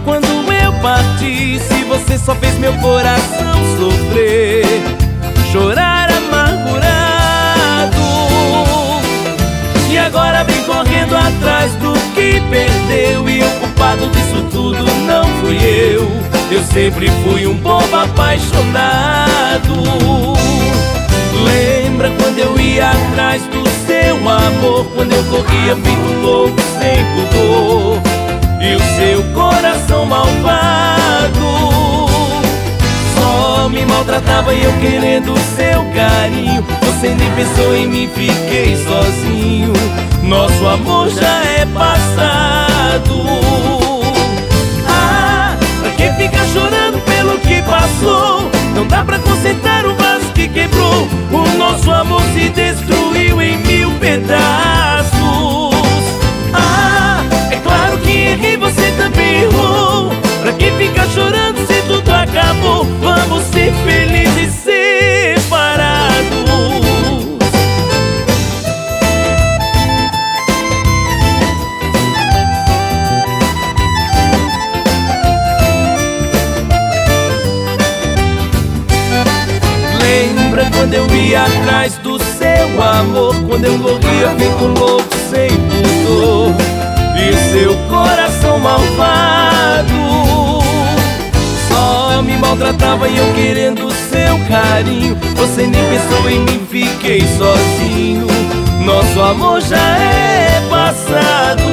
quando eu parti, se você só fez meu coração sofrer, chorar amargurado. E agora vem correndo atrás do que perdeu, e o culpado disso tudo não fui eu. Eu sempre fui um bobo apaixonado. Lembra quando eu ia atrás do seu amor, quando eu corria feito louco sem pudor, e o seu coração malvado só me maltratava e eu querendo o seu carinho. Você nem pensou em mim, fiquei sozinho. Nosso amor já é passado. Ah, pra que ficar chorando pelo que passou? Não dá pra consertar o vaso que quebrou. O nosso amor se destruiu em 1000 pedaços. Ah, é claro que errei, você também errou. Pra que ficar chorando se tudo acabou? Vamos ser felizes separados. Lembra quando eu ia atrás do seu amor, quando eu corria feito louco sem pudor, e o seu coração malvado só me maltratava e eu querendo o seu carinho. Você nem pensou em mim, fiquei sozinho. Nosso amor já é passado.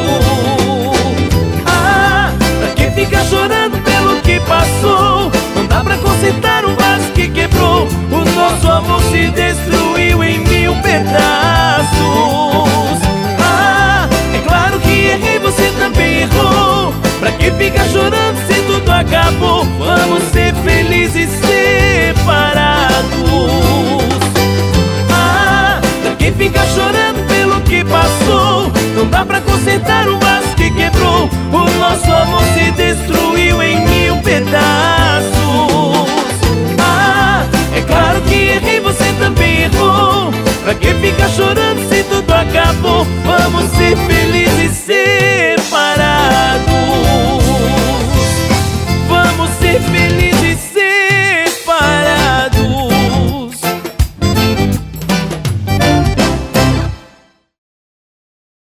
Ah, pra que ficar chorando pelo que passou? Não dá pra consertar um vaso que quebrou. O nosso amor se destruiu em 1000 pedaços. Ah, é claro que errei, você também errou. Pra que ficar chorando se tudo acabou? Vamos ser felizes separados. Ah, pra que ficar chorando pelo que passou? Não dá pra consertar o vaso que quebrou. O nosso amor se destruiu em 1000 pedaços. É claro que errei, você também errou. Pra que ficar chorando